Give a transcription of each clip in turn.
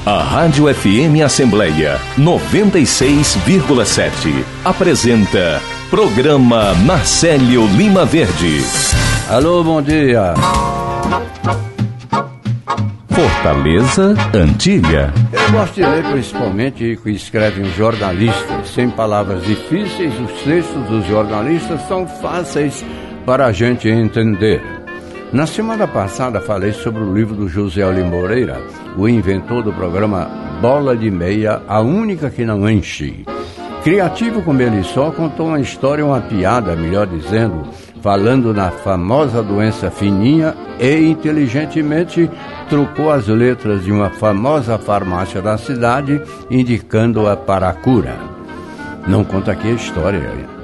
A Rádio FM Assembleia 96,7 apresenta Programa Marcélio Lima Verde. Alô, bom dia. Fortaleza Antiga. Eu gosto de ler principalmente o que escrevem os jornalistas. Sem palavras difíceis, os textos dos jornalistas são fáceis para a gente entender. Na semana passada falei sobre o livro do José Olimar Moreira, o inventor do programa Bola de Meia, a única que não enche. Criativo como ele só, contou uma história, uma piada, melhor dizendo, falando na famosa doença fininha e inteligentemente trocou as letras de uma famosa farmácia da cidade, indicando-a para a cura. Não conta aqui a história.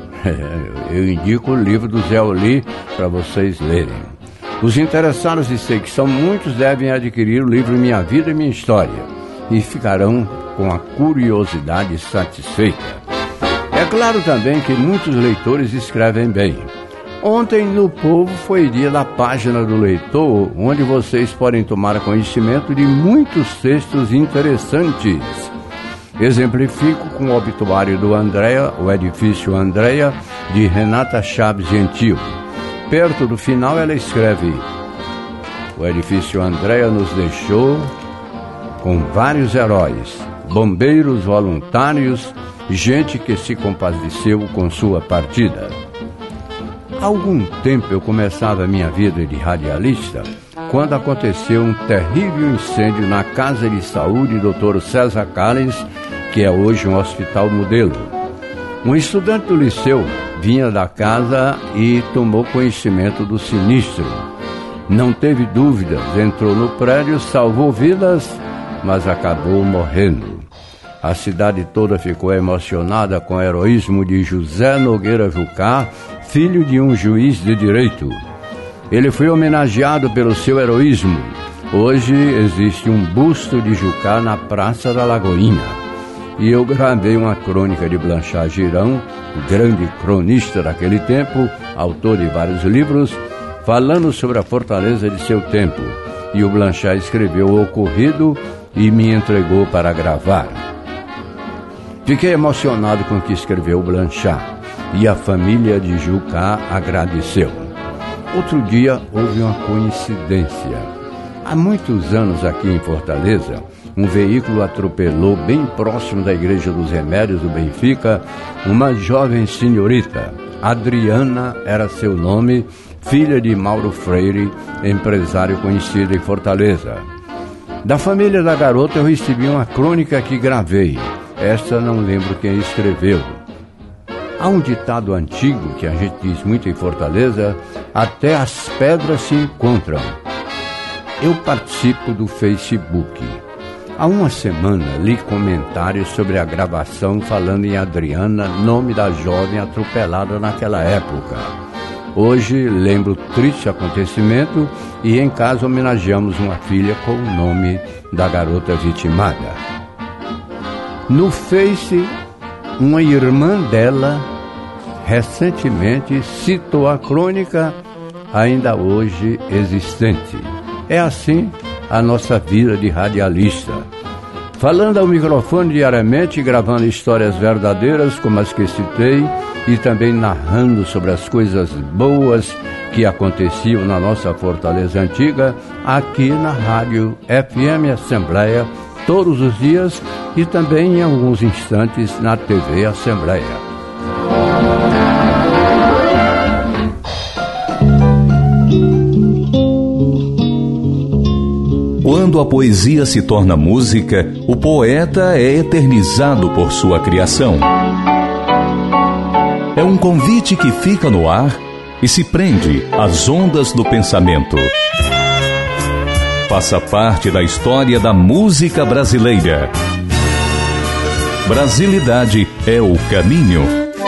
Eu indico o livro do Zé Oli para vocês lerem. Os interessados, e sei que são muitos, devem adquirir o livro Minha Vida e Minha História e ficarão com a curiosidade satisfeita. É claro também que muitos leitores escrevem bem. Ontem no Povo foi dia da página do leitor, onde vocês podem tomar conhecimento de muitos textos interessantes. Exemplifico com o obituário do Andréa, o edifício Andréa, de Renata Chaves Gentil. Perto do final ela escreve: o edifício Andréa nos deixou com vários heróis, bombeiros voluntários, gente que se compadeceu com sua partida. Há algum tempo eu começava a minha vida de radialista quando aconteceu um terrível incêndio na Casa de Saúde Dr. César Calles, que é hoje um hospital modelo. Um estudante do liceu vinha da casa e tomou conhecimento do sinistro. Não teve dúvidas, entrou no prédio, salvou vidas, mas acabou morrendo. A cidade toda ficou emocionada com o heroísmo de José Nogueira Jucá, filho de um juiz de direito. Ele foi homenageado pelo seu heroísmo. Hoje existe um busto de Jucá na Praça da Lagoinha. E eu gravei uma crônica de Blanchard Girão, grande cronista daquele tempo, autor de vários livros, falando sobre a fortaleza de seu tempo. E o Blanchard escreveu o ocorrido e me entregou para gravar. Fiquei emocionado com o que escreveu o Blanchard, e a família de Jucá agradeceu. Outro dia houve uma coincidência. Há muitos anos aqui em Fortaleza, um veículo atropelou bem próximo da Igreja dos Remédios do Benfica uma jovem senhorita. Adriana era seu nome, filha de Mauro Freire, empresário conhecido em Fortaleza. Da família da garota eu recebi uma crônica que gravei. Esta não lembro quem escreveu. Há um ditado antigo que a gente diz muito em Fortaleza: até as pedras se encontram. Eu participo do Facebook. Há uma semana li comentários sobre a gravação falando em Adriana, nome da jovem atropelada naquela época. Hoje lembro o triste acontecimento e em casa homenageamos uma filha com o nome da garota vitimada. No Face, uma irmã dela recentemente citou a crônica ainda hoje existente. É assim a nossa vida de radialista. Falando ao microfone diariamente, gravando histórias verdadeiras como as que citei e também narrando sobre as coisas boas que aconteciam na nossa Fortaleza Antiga, aqui na Rádio FM Assembleia, todos os dias e também em alguns instantes na TV Assembleia. Quando a poesia se torna música, o poeta é eternizado por sua criação. É um convite que fica no ar e se prende às ondas do pensamento. Faça parte da história da música brasileira. Brasilidade é o caminho.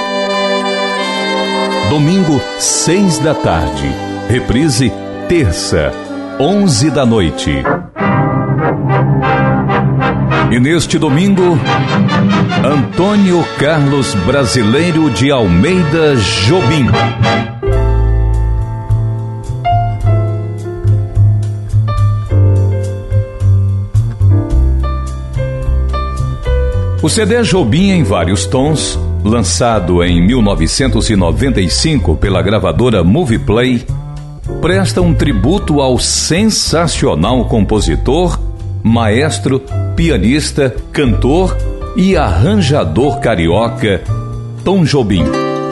Domingo, 6 da tarde. Reprise, terça, 11 da noite. E neste domingo, Antônio Carlos Brasileiro de Almeida Jobim. O CD Jobim em Vários Tons, lançado em 1995 pela gravadora Movieplay, presta um tributo ao sensacional compositor, maestro, pianista, cantor e arranjador carioca Tom Jobim.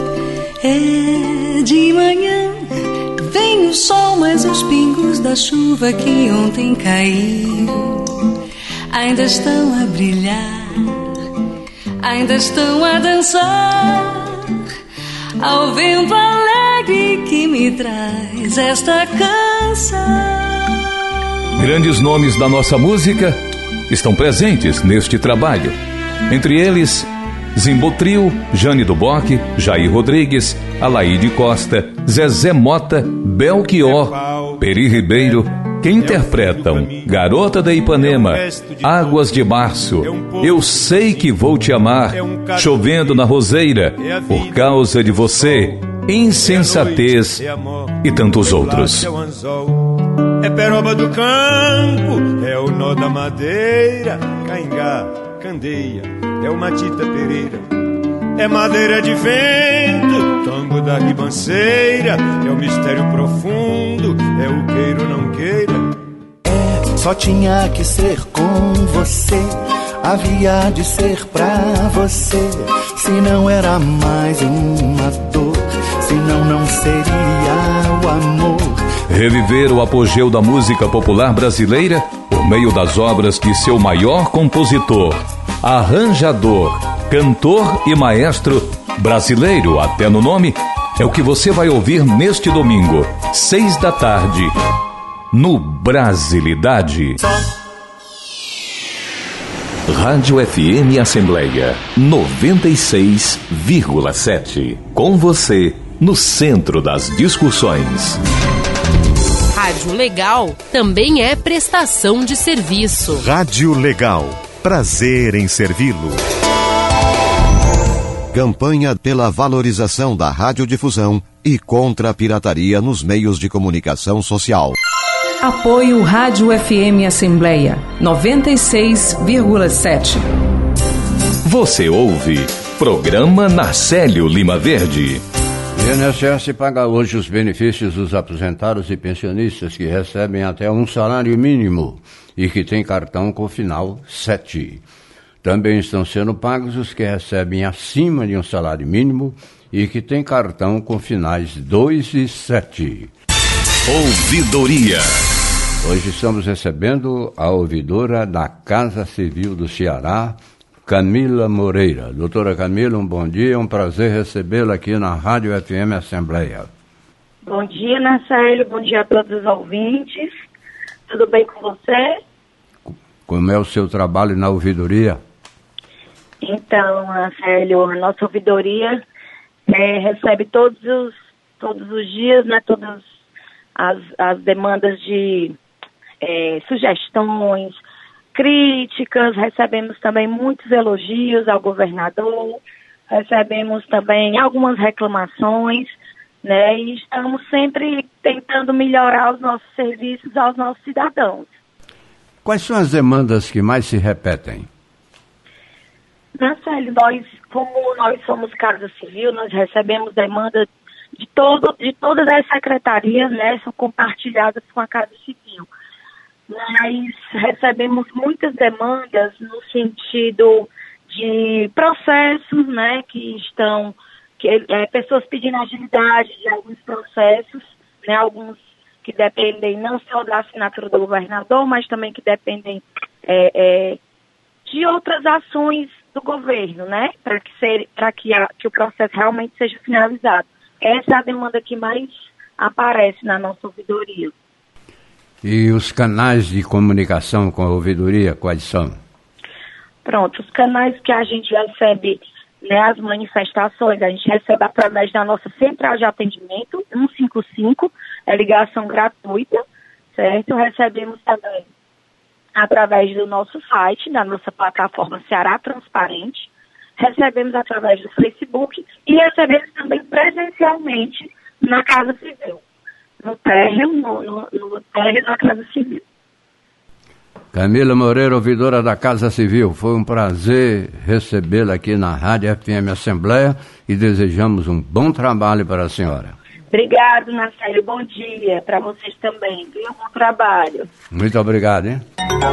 É de manhã, vem o sol, mas os pingos da chuva que ontem caiu ainda estão a brilhar, ainda estão a dançar ao vento alegre que me traz esta canção. Grandes nomes da nossa música estão presentes neste trabalho. Entre eles, Zimbotril, Jane do Bock, Jair Rodrigues, Alaide Costa, Zezé Mota, Belchior, Peri Ribeiro, que interpretam Garota da Ipanema, Águas de Março, Eu Sei Que Vou Te Amar, Chovendo na Roseira, Por Causa de Você, Insensatez e tantos outros. É peroba do campo, é o nó da madeira, caingá, candeia, é o Matita Pereira. É madeira de vento, tango da ribanceira, é o mistério profundo, é o queiro não queira. Só tinha que ser com você, havia de ser pra você. Se não era mais uma dor, senão não seria o amor. Reviver o apogeu da música popular brasileira por meio das obras de seu maior compositor, arranjador, cantor e maestro brasileiro até no nome, é o que você vai ouvir neste domingo, 6 da tarde, no Brasilidade. Rádio FM Assembleia 96,7. Com você, no centro das discussões. Rádio Legal também é prestação de serviço. Rádio Legal. Prazer em servi-lo. Campanha pela valorização da radiodifusão e contra a pirataria nos meios de comunicação social. Apoio Rádio FM Assembleia 96,7. Você ouve Programa Narcélio Lima Verde. O INSS paga hoje os benefícios dos aposentados e pensionistas que recebem até um salário mínimo e que têm cartão com final 7. Também estão sendo pagos os que recebem acima de um salário mínimo e que têm cartão com finais 2 e 7. Ouvidoria. Hoje estamos recebendo a ouvidora da Casa Civil do Ceará, Camila Moreira. Doutora Camila, um bom dia, é um prazer recebê-la aqui na Rádio FM Assembleia. Bom dia, Narcélio, bom dia a todos os ouvintes. Tudo bem com você? Como é o seu trabalho na ouvidoria? Então, Narcélio, a nossa ouvidoria recebe todos os dias, né, todas as demandas de sugestões, críticas, recebemos também muitos elogios ao governador, recebemos também algumas reclamações, né, e estamos sempre tentando melhorar os nossos serviços aos nossos cidadãos. Quais são as demandas que mais se repetem? Marcelo, como nós somos Casa Civil, nós recebemos demandas de todas as secretarias, né, são compartilhadas com a Casa Civil. Mas recebemos muitas demandas no sentido de processos, né, pessoas pedindo agilidade de alguns processos, né, alguns que dependem não só da assinatura do governador, mas também que dependem de outras ações do governo, né, para que o processo realmente seja finalizado. Essa é a demanda que mais aparece na nossa ouvidoria. E os canais de comunicação com a ouvidoria, quais são? Pronto, os canais que a gente recebe, né, as manifestações, a gente recebe através da nossa central de atendimento, 155, é ligação gratuita, certo? Recebemos também através do nosso site, da nossa plataforma Ceará Transparente, recebemos através do Facebook e recebemos também presencialmente na Casa Civil. No térreo da Casa Civil. Camila Moreira, ouvidora da Casa Civil, foi um prazer recebê-la aqui na Rádio FM Assembleia e desejamos um bom trabalho para a senhora. Obrigado, Nacélio. Bom dia para vocês também. Bom trabalho. Muito obrigado, hein?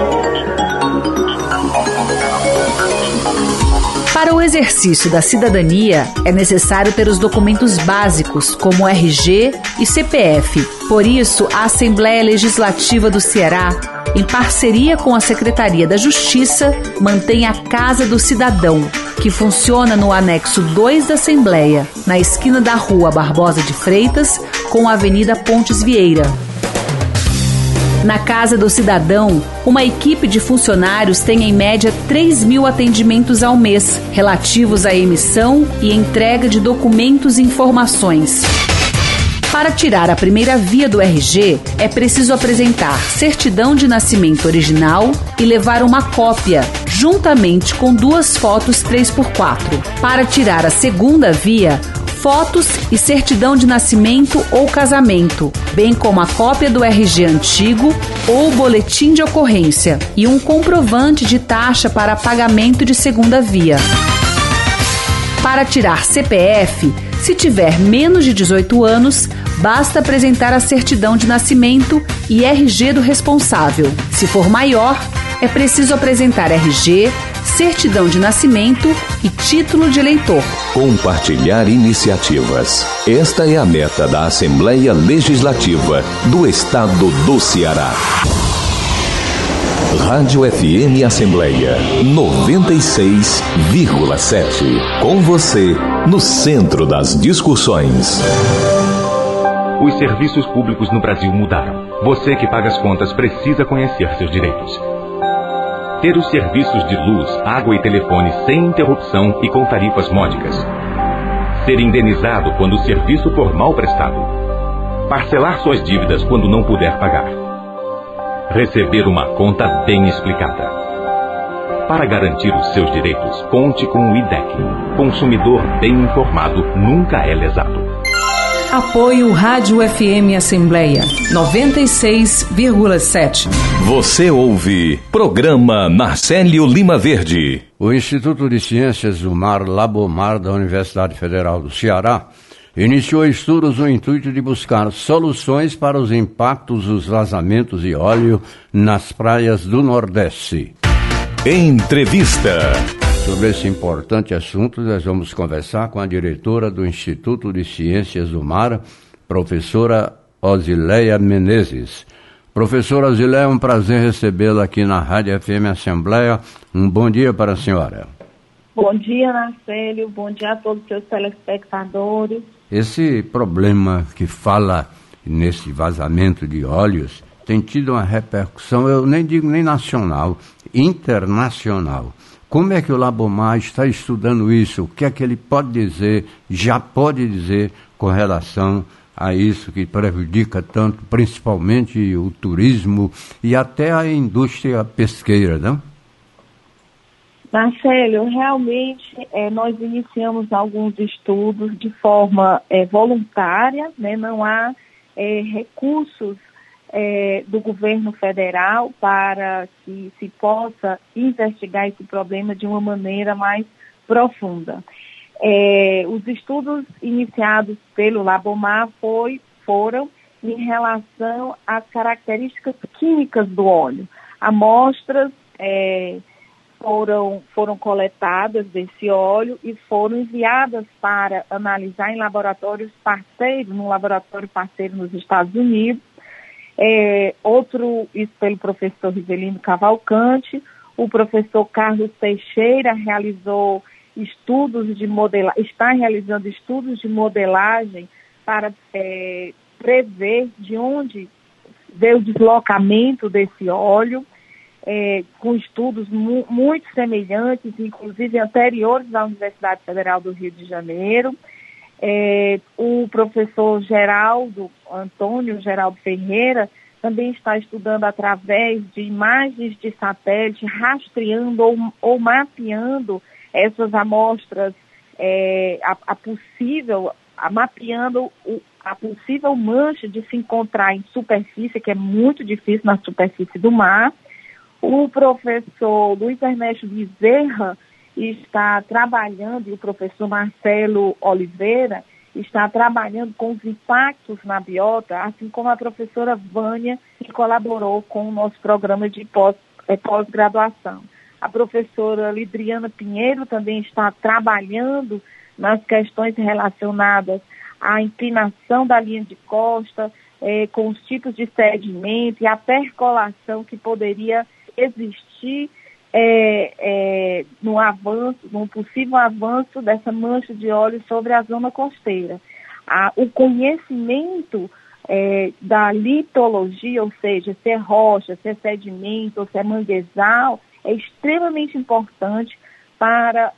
Para o exercício da cidadania, é necessário ter os documentos básicos, como RG e CPF. Por isso, a Assembleia Legislativa do Ceará, em parceria com a Secretaria da Justiça, mantém a Casa do Cidadão, que funciona no anexo 2 da Assembleia, na esquina da Rua Barbosa de Freitas, com a Avenida Pontes Vieira. Na Casa do Cidadão, uma equipe de funcionários tem em média 3.000 atendimentos ao mês, relativos à emissão e entrega de documentos e informações. Para tirar a primeira via do RG, é preciso apresentar certidão de nascimento original e levar uma cópia, juntamente com 2 fotos 3x4. Para tirar a segunda via, fotos e certidão de nascimento ou casamento, bem como a cópia do RG antigo ou boletim de ocorrência e um comprovante de taxa para pagamento de segunda via. Para tirar CPF, se tiver menos de 18 anos, basta apresentar a certidão de nascimento e RG do responsável. Se for maior, é preciso apresentar RG, certidão de nascimento e título de eleitor. Compartilhar iniciativas. Esta é a meta da Assembleia Legislativa do Estado do Ceará. Rádio FM Assembleia 96,7. Com você, no centro das discussões. Os serviços públicos no Brasil mudaram. Você que paga as contas precisa conhecer seus direitos. Ter os serviços de luz, água e telefone sem interrupção e com tarifas módicas. Ser indenizado quando o serviço for mal prestado. Parcelar suas dívidas quando não puder pagar. Receber uma conta bem explicada. Para garantir os seus direitos, conte com o IDEC. Consumidor bem informado nunca é lesado. Apoio Rádio FM Assembleia 96,7. Você ouve Programa Narcélio Lima Verde. O Instituto de Ciências do Mar Labomar da Universidade Federal do Ceará iniciou estudos no intuito de buscar soluções para os impactos dos vazamentos de óleo nas praias do Nordeste. Entrevista. Sobre esse importante assunto, nós vamos conversar com a diretora do Instituto de Ciências do Mar, professora Osileia Menezes. Professora Osileia, é um prazer recebê-la aqui na Rádio FM Assembleia. Um bom dia para a senhora. Bom dia, Nacélio. Bom dia a todos os seus telespectadores. Esse problema que fala nesse vazamento de óleos tem tido uma repercussão, eu nem digo nem nacional, internacional. Como é que o Labomar está estudando isso? O que é que ele pode dizer, já pode dizer com relação a isso que prejudica tanto, principalmente o turismo e até a indústria pesqueira, não? Marcelo, realmente nós iniciamos alguns estudos de forma voluntária, né? Não há recursos do governo federal para que se possa investigar esse problema de uma maneira mais profunda. Os estudos iniciados pelo Labomar foram em relação às características químicas do óleo. Amostras foram coletadas desse óleo e foram enviadas para analisar em laboratórios parceiros, num laboratório parceiro nos Estados Unidos. Isso pelo professor Rivelino Cavalcante. O professor Carlos Teixeira realizou está realizando estudos de modelagem para prever de onde veio o deslocamento desse óleo, com estudos muito semelhantes, inclusive anteriores à Universidade Federal do Rio de Janeiro. O professor Antônio Geraldo Ferreira também está estudando através de imagens de satélite, rastreando ou mapeando essas amostras, mapeando a possível mancha de se encontrar em superfície, que é muito difícil na superfície do mar. O professor Luiz Ernesto Bezerra está trabalhando, e o professor Marcelo Oliveira está trabalhando com os impactos na biota, assim como a professora Vânia, que colaborou com o nosso programa de pós-graduação. A professora Lidriana Pinheiro também está trabalhando nas questões relacionadas à inclinação da linha de costa, com os tipos de sedimento e a percolação que poderia existir no possível avanço dessa mancha de óleo sobre a zona costeira. O conhecimento da litologia, ou seja, se é rocha, se é sedimento ou se é manguezal, é extremamente importante para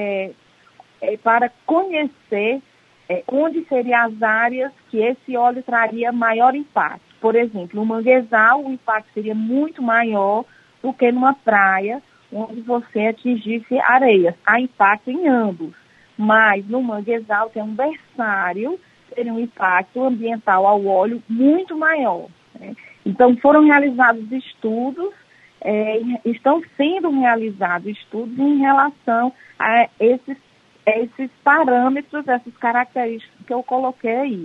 conhecer onde seriam as áreas que esse óleo traria maior impacto. Por exemplo, no manguezal, o impacto seria muito maior do que numa praia, onde você atingisse areias. Há impacto em ambos, mas no manguezal tem um berçário, teria um impacto ambiental ao óleo muito maior, né? Então, foram realizados estudos, estão sendo realizados estudos em relação a esses parâmetros, essas características que eu coloquei aí.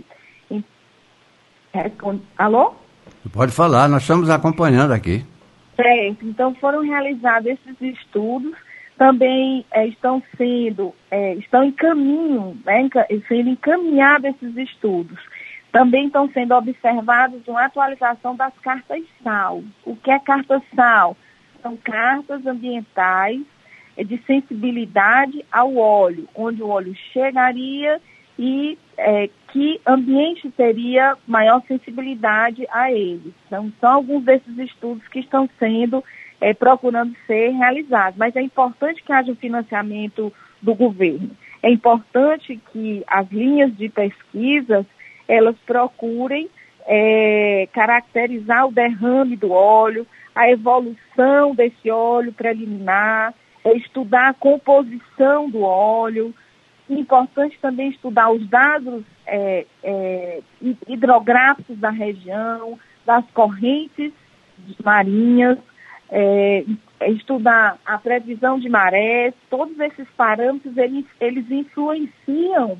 Alô? Pode falar, nós estamos acompanhando aqui. Certo, então foram realizados esses estudos, também estão em caminho, né, sendo encaminhados esses estudos. Também estão sendo observados uma atualização das cartas SAL. O que é carta SAL? São cartas ambientais de sensibilidade ao óleo, onde o óleo chegaria e que ambiente teria maior sensibilidade a ele. Então, são alguns desses estudos que estão sendo, procurando ser realizados. Mas é importante que haja um financiamento do governo. É importante que as linhas de pesquisas, elas procurem caracterizar o derrame do óleo, a evolução desse óleo preliminar, estudar a composição do óleo. Importante também estudar os dados hidrográficos da região, das correntes marinhas, estudar a previsão de marés. Todos esses parâmetros, eles influenciam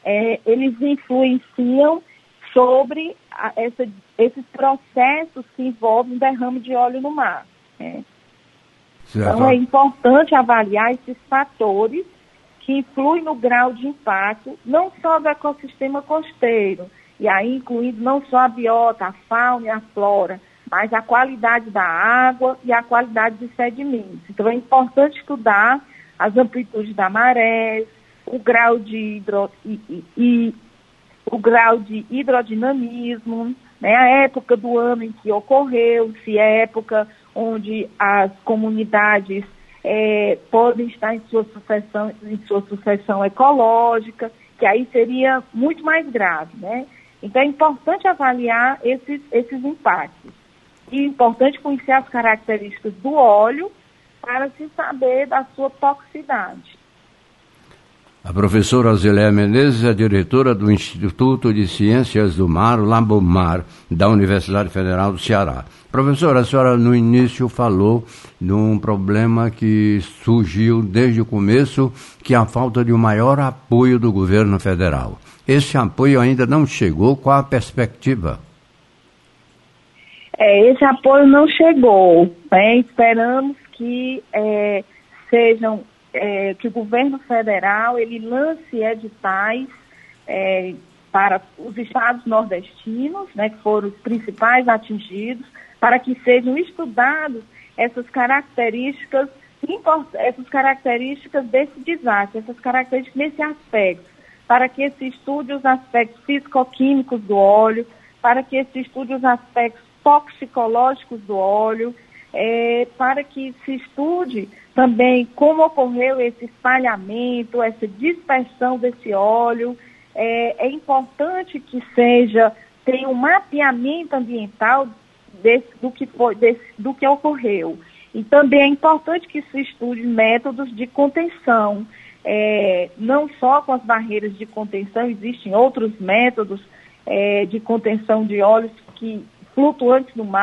sobre esses processos que envolvem o derrame de óleo no mar. Então, é importante avaliar esses fatores que influem no grau de impacto, não só do ecossistema costeiro, e aí incluindo não só a biota, a fauna e a flora, mas a qualidade da água e a qualidade dos sedimentos. Então, é importante estudar as amplitudes da maré, o grau de hidrodinamismo, né, a época do ano em que ocorreu, se é época onde as comunidades podem estar em sua sucessão ecológica, que aí seria muito mais grave, né? Então é importante avaliar esses impactos. E é importante conhecer as características do óleo para se saber da sua toxicidade. A professora Zélia Menezes é diretora do Instituto de Ciências do Mar, Lambomar, da Universidade Federal do Ceará. Professora, a senhora no início falou de um problema que surgiu desde o começo, que é a falta de um maior apoio do governo federal. Esse apoio ainda não chegou, qual a perspectiva? Esse apoio não chegou, né? Esperamos que que o governo federal ele lance editais para os estados nordestinos, né, que foram os principais atingidos, para que sejam estudadas essas características desse desastre, essas características desse aspecto, para que se estude os aspectos físico-químicos do óleo, para que se estude os aspectos toxicológicos do óleo, para que se estude também como ocorreu esse espalhamento, essa dispersão desse óleo. É importante que tenha um mapeamento ambiental do que ocorreu. E também é importante que se estude métodos de contenção, não só com as barreiras de contenção, existem outros métodos de contenção de óleos flutuantes no mar,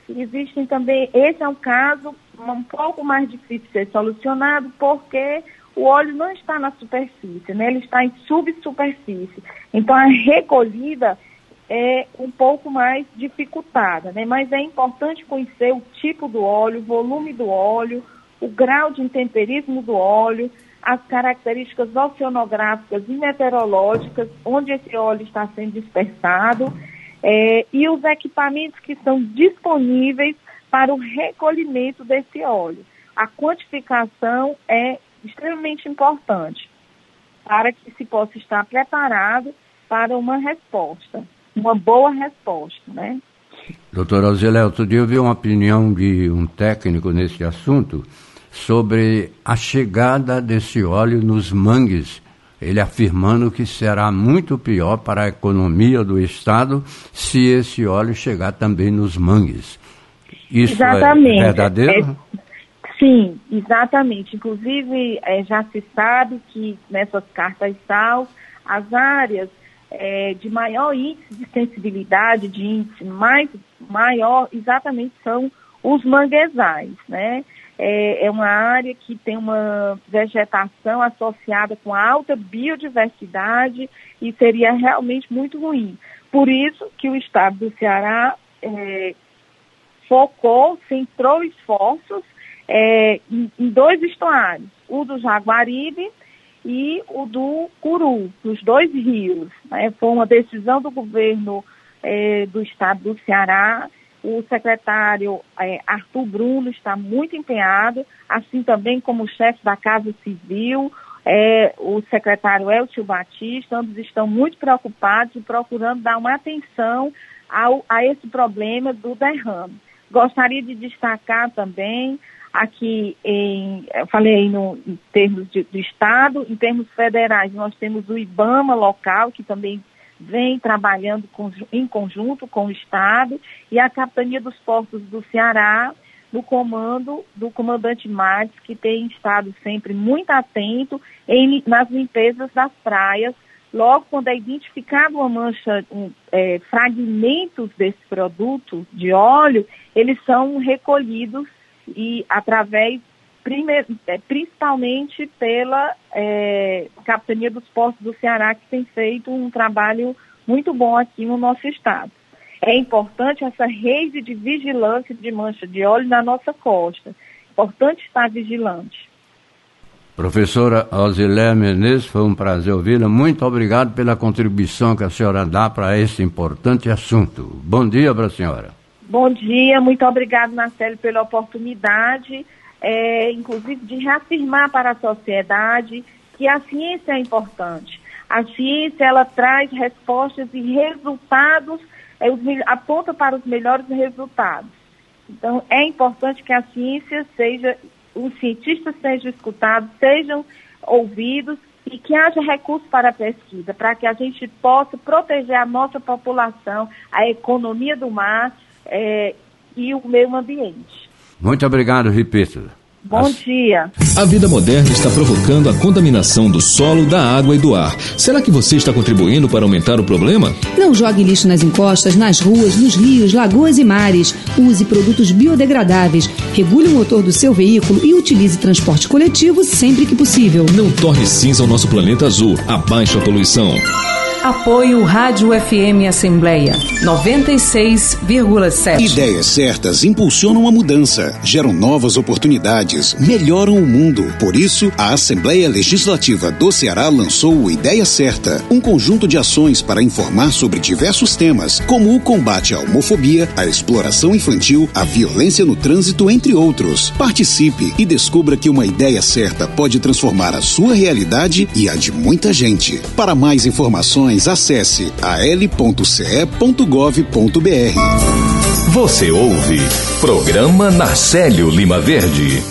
Existem também, esse é um caso um pouco mais difícil de ser solucionado, porque o óleo não está na superfície, né? Ele está em subsuperfície. Então, a recolhida é um pouco mais dificultada, né? Mas é importante conhecer o tipo do óleo, o volume do óleo, o grau de intemperismo do óleo, as características oceanográficas e meteorológicas, onde esse óleo está sendo dispersado, e os equipamentos que são disponíveis para o recolhimento desse óleo. A quantificação é extremamente importante para que se possa estar preparado para uma resposta, uma boa resposta, né? Doutora Alzilé, outro dia eu vi uma opinião de um técnico nesse assunto sobre a chegada desse óleo nos mangues, ele afirmando que será muito pior para a economia do Estado se esse óleo chegar também nos mangues. Isso exatamente. É verdadeiro? Sim, exatamente. Inclusive, já se sabe que nessas cartas SAL, as áreas de maior índice de sensibilidade, de índice maior, exatamente são os manguezais, né? É uma área que tem uma vegetação associada com alta biodiversidade e seria realmente muito ruim. Por isso que o Estado do Ceará centrou esforços em dois estuários, o do Jaguaribe e o do Curu, dos dois rios, né? Foi uma decisão do governo do Estado do Ceará. O secretário Arthur Bruno está muito empenhado, assim também como o chefe da Casa Civil, o secretário Elcio Batista, ambos estão muito preocupados e procurando dar uma atenção a esse problema do derrame. Gostaria de destacar também, aqui eu falei em termos de Estado, em termos federais, nós temos o IBAMA local, que também vem trabalhando em conjunto com o Estado, e a Capitania dos Portos do Ceará, no comando do comandante Matos, que tem estado sempre muito atento nas limpezas das praias. Logo quando é identificada uma mancha, fragmentos desse produto de óleo, eles são recolhidos e principalmente pela Capitania dos Portos do Ceará, que tem feito um trabalho muito bom aqui no nosso estado. É importante essa rede de vigilância de mancha de óleo na nossa costa. É importante estar vigilante. Professora Alzilé Menezes, foi um prazer ouvi-la. Muito obrigado pela contribuição que a senhora dá para esse importante assunto. Bom dia para a senhora. Bom dia, muito obrigado, Marcelo, pela oportunidade, inclusive de reafirmar para a sociedade que a ciência é importante. A ciência, ela traz respostas e resultados, aponta para os melhores resultados. Então, é importante que a ciência os cientistas sejam escutados, sejam ouvidos e que haja recursos para a pesquisa, para que a gente possa proteger a nossa população, a economia do mar e o meio ambiente. Muito obrigado, repito. Bom dia. A vida moderna está provocando a contaminação do solo, da água e do ar. Será que você está contribuindo para aumentar o problema? Não jogue lixo nas encostas, nas ruas, nos rios, lagoas e mares. Use produtos biodegradáveis. Regule o motor do seu veículo e utilize transporte coletivo sempre que possível. Não torne cinza o nosso planeta azul. Abaixe a poluição. Apoio Rádio FM Assembleia 96,7. Ideias certas impulsionam a mudança, geram novas oportunidades, melhoram o mundo. Por isso, a Assembleia Legislativa do Ceará lançou o Ideia Certa, um conjunto de ações para informar sobre diversos temas, como o combate à homofobia, a exploração infantil, a violência no trânsito, entre outros. Participe e descubra que uma ideia certa pode transformar a sua realidade e a de muita gente. Para mais informações, acesse al.ce.gov.br. Você ouve Programa Narcélio Lima Verde.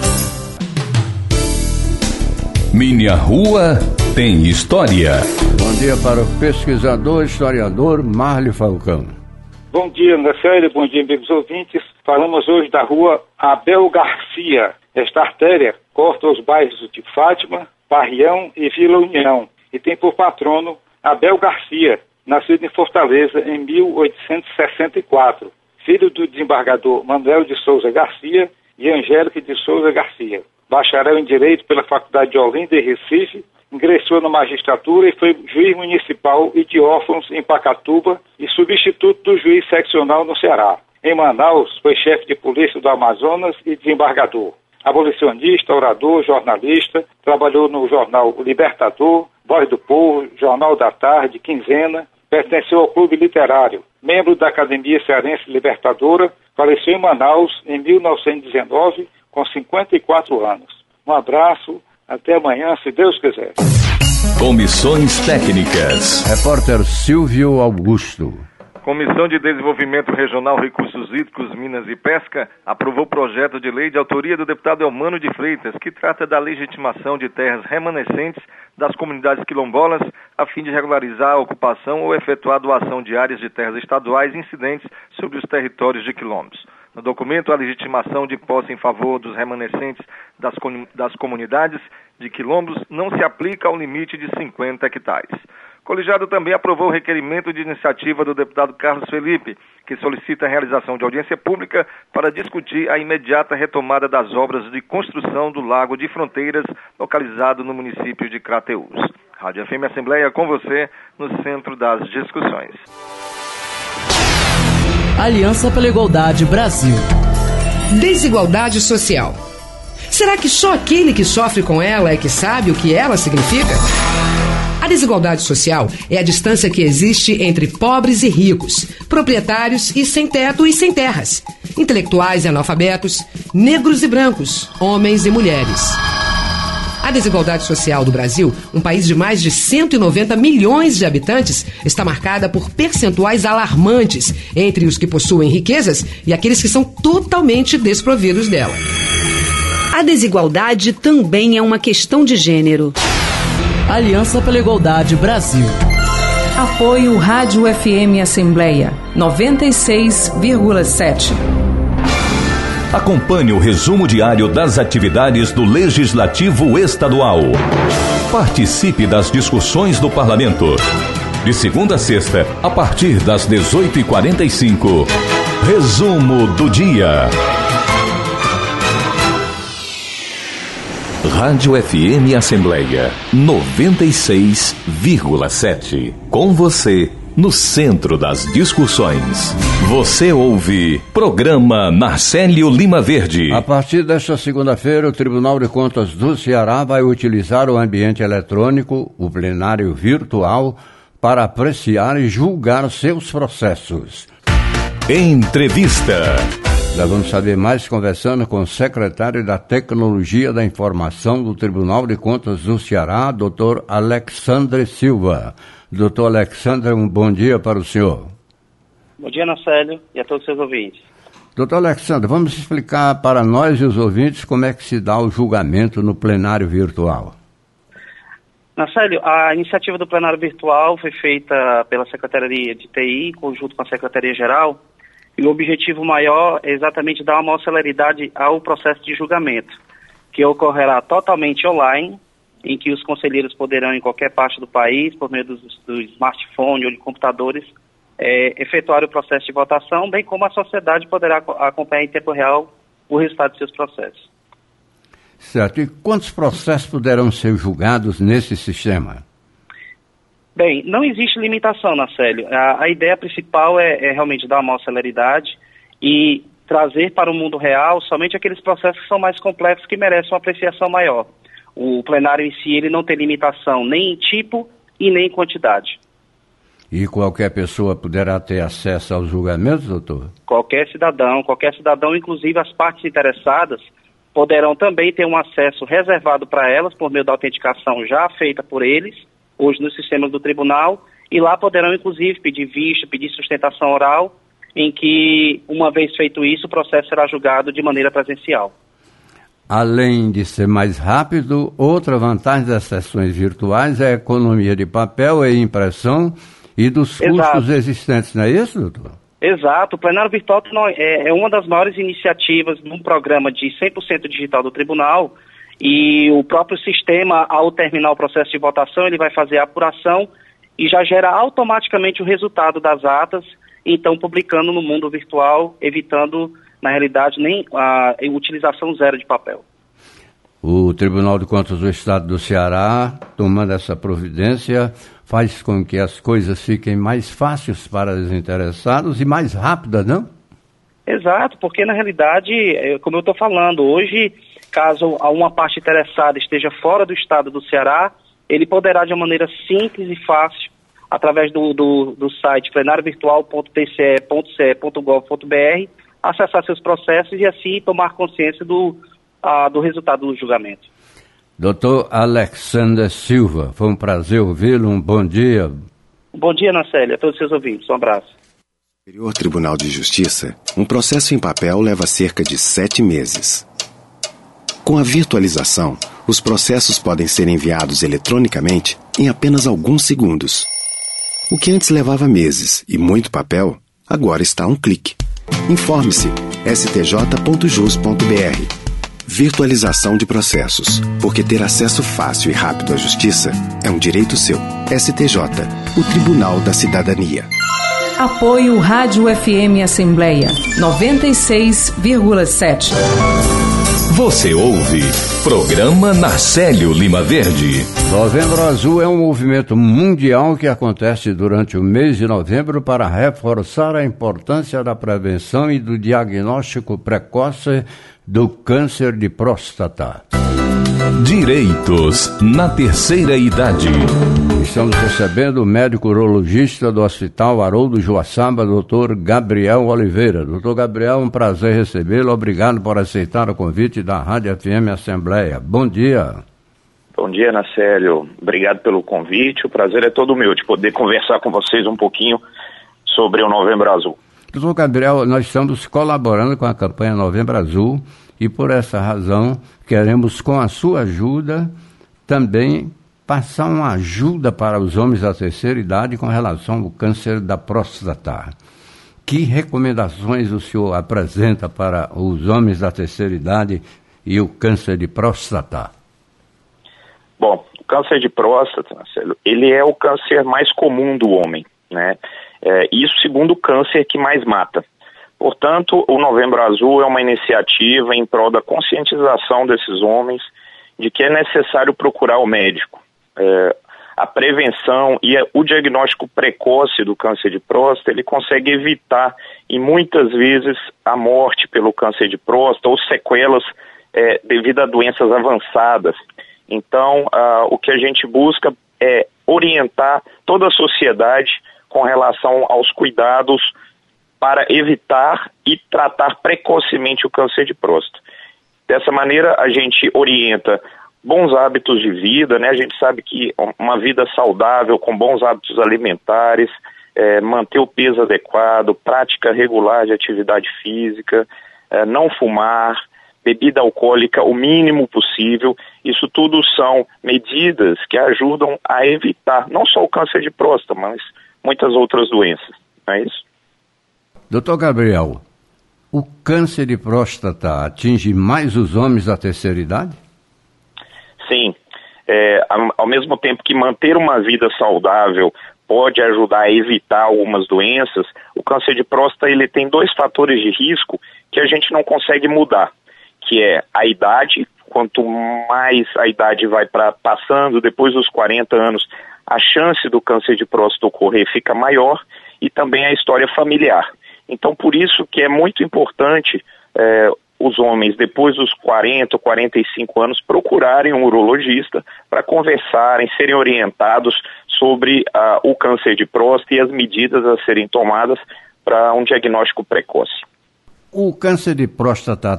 Minha Rua tem História. Bom dia para o pesquisador e historiador Marley Falcão. Bom dia, Narcélio. Bom dia, amigos ouvintes. Falamos hoje da rua Abel Garcia. Esta artéria corta os bairros de Fátima, Barrião e Vila União e tem por patrono Abel Garcia, nascido em Fortaleza em 1864, filho do desembargador Manuel de Souza Garcia e Angélica de Souza Garcia. Bacharel em Direito pela Faculdade de Olinda e Recife, ingressou na magistratura e foi juiz municipal e de órfãos em Pacatuba e substituto do juiz seccional no Ceará. Em Manaus, foi chefe de polícia do Amazonas e desembargador. Abolicionista, orador, jornalista, trabalhou no jornal O Libertador, Voz do Povo, Jornal da Tarde, Quinzena, pertenceu ao Clube Literário, membro da Academia Cearense Libertadora, faleceu em Manaus em 1919, com 54 anos. Um abraço, até amanhã, se Deus quiser. Comissões técnicas. Repórter Silvio Augusto. Comissão de Desenvolvimento Regional, Recursos Hídricos, Minas e Pesca aprovou o projeto de lei de autoria do deputado Elmano de Freitas, que trata da legitimação de terras remanescentes das comunidades quilombolas, a fim de regularizar a ocupação ou efetuar a doação de áreas de terras estaduais incidentes sobre os territórios de quilombos. No documento, a legitimação de posse em favor dos remanescentes das comunidades de quilombos não se aplica ao limite de 50 hectares. O colegiado também aprovou o requerimento de iniciativa do deputado Carlos Felipe, que solicita a realização de audiência pública para discutir a imediata retomada das obras de construção do Lago de Fronteiras, localizado no município de Crateús. Rádio FM Assembleia com você no centro das discussões. Aliança pela Igualdade Brasil. Desigualdade social. Será que só aquele que sofre com ela é que sabe o que ela significa? A desigualdade social é a distância que existe entre pobres e ricos, proprietários e sem teto e sem terras, intelectuais e analfabetos, negros e brancos, homens e mulheres. A desigualdade social do Brasil, um país de mais de 190 milhões de habitantes, está marcada por percentuais alarmantes entre os que possuem riquezas e aqueles que são totalmente desprovidos dela. A desigualdade também é uma questão de gênero. Aliança pela Igualdade Brasil. Apoio Rádio FM Assembleia 96,7. Acompanhe o resumo diário das atividades do Legislativo Estadual. Participe das discussões do Parlamento. De segunda a sexta, a partir das 18h45. Resumo do dia. Rádio FM Assembleia 96,7. Com você, no centro das discussões. Você ouve Programa Narcélio Lima Verde. A partir desta segunda-feira, o Tribunal de Contas do Ceará vai utilizar o ambiente eletrônico, o plenário virtual, para apreciar e julgar seus processos. Entrevista. Já vamos saber mais conversando com o secretário da Tecnologia da Informação do Tribunal de Contas do Ceará, Dr. Alexandre Silva. Doutor Alexandre, um bom dia para o senhor. Bom dia, Narcélio, e a todos os seus ouvintes. Doutor Alexandre, vamos explicar para nós e os ouvintes como é que se dá o julgamento no plenário virtual. Narcélio, a iniciativa do plenário virtual foi feita pela Secretaria de TI, em conjunto com a Secretaria-Geral, e o objetivo maior é exatamente dar uma maior celeridade ao processo de julgamento, que ocorrerá totalmente online, em que os conselheiros poderão, em qualquer parte do país, por meio do smartphone ou de computadores, efetuar o processo de votação, bem como a sociedade poderá acompanhar em tempo real o resultado de seus processos. Certo. E quantos processos poderão ser julgados nesse sistema? Bem, não existe limitação, Narcélio. A ideia principal é realmente dar uma maior celeridade e trazer para o mundo real somente aqueles processos que são mais complexos, que merecem uma apreciação maior. O plenário em si, ele não tem limitação nem em tipo e nem em quantidade. E qualquer pessoa poderá ter acesso aos julgamentos, doutor? Qualquer cidadão, inclusive as partes interessadas, poderão também ter um acesso reservado para elas por meio da autenticação já feita por eles, hoje nos sistemas do tribunal, e lá poderão inclusive pedir vista, pedir sustentação oral, em que, uma vez feito isso, o processo será julgado de maneira presencial. Além de ser mais rápido, outra vantagem das sessões virtuais é a economia de papel e impressão e dos custos existentes, não é isso, doutor? Exato. O plenário virtual é uma das maiores iniciativas num programa de 100% digital do tribunal, e o próprio sistema, ao terminar o processo de votação, ele vai fazer a apuração e já gera automaticamente o resultado das atas, e então publicando no mundo virtual, evitando, na realidade, nem a utilização zero de papel. O Tribunal de Contas do Estado do Ceará, tomando essa providência, faz com que as coisas fiquem mais fáceis para os interessados e mais rápidas, não? Exato, porque na realidade, como eu estou falando, hoje, caso uma parte interessada esteja fora do estado do Ceará, ele poderá de uma maneira simples e fácil, através do site plenariovirtual.tce.gov.br, acessar seus processos e assim tomar consciência do resultado do julgamento. Doutor Alexander Silva, foi um prazer ouvi-lo, um bom dia. Bom dia, Ana Célia, a todos os seus ouvintes, um abraço. Superior Tribunal de Justiça, um processo em papel leva cerca de 7 meses. Com a virtualização, os processos podem ser enviados eletronicamente em apenas alguns segundos. O que antes levava meses e muito papel, agora está a um clique. Informe-se, stj.jus.br. Virtualização de processos, porque ter acesso fácil e rápido à justiça é um direito seu. STJ, o Tribunal da Cidadania. Apoio Rádio FM Assembleia 96,7. Você ouve Programa Narcélio Lima Verde. Novembro Azul é um movimento mundial que acontece durante o mês de novembro para reforçar a importância da prevenção e do diagnóstico precoce do câncer de próstata. Direitos na terceira idade. Estamos recebendo o médico urologista do Hospital Haroldo Joaçaba, Dr. Gabriel Oliveira. Dr. Gabriel, um prazer recebê-lo. Obrigado por aceitar o convite da Rádio FM Assembleia. Bom dia. Bom dia, Nacélio. Obrigado pelo convite. O prazer é todo meu de poder conversar com vocês um pouquinho sobre o Novembro Azul. Doutor Gabriel, nós estamos colaborando com a campanha Novembro Azul e por essa razão queremos, com a sua ajuda, também passar uma ajuda para os homens da terceira idade com relação ao câncer da próstata. Que recomendações o senhor apresenta para os homens da terceira idade e o câncer de próstata? Bom, o câncer de próstata, Marcelo, ele é o câncer mais comum do homem, né? Isso segundo o câncer que mais mata. Portanto, o Novembro Azul é uma iniciativa em prol da conscientização desses homens de que é necessário procurar o médico. A prevenção e o diagnóstico precoce do câncer de próstata, ele consegue evitar, e muitas vezes, a morte pelo câncer de próstata ou sequelas devido a doenças avançadas. Então, o que a gente busca é orientar toda a sociedade com relação aos cuidados para evitar e tratar precocemente o câncer de próstata. Dessa maneira, a gente orienta bons hábitos de vida, né? A gente sabe que uma vida saudável, com bons hábitos alimentares, manter o peso adequado, prática regular de atividade física, não fumar, bebida alcoólica o mínimo possível, isso tudo são medidas que ajudam a evitar não só o câncer de próstata, mas muitas outras doenças, não é isso? Doutor Gabriel, o câncer de próstata atinge mais os homens da terceira idade? Sim, ao mesmo tempo que manter uma vida saudável pode ajudar a evitar algumas doenças, o câncer de próstata ele tem 2 fatores de risco que a gente não consegue mudar, que é a idade. Quanto mais a idade vai passando, depois dos 40 anos, a chance do câncer de próstata ocorrer fica maior, e também a história familiar. Então, por isso que é muito importante os homens, depois dos 40, 45 anos, procurarem um urologista para conversarem, serem orientados sobre o câncer de próstata e as medidas a serem tomadas para um diagnóstico precoce. O câncer de próstata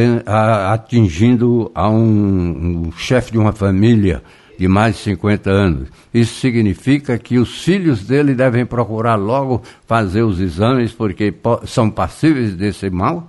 atingindo a um chefe de uma família de mais de 50 anos, isso significa que os filhos dele devem procurar logo fazer os exames porque são passíveis desse mal?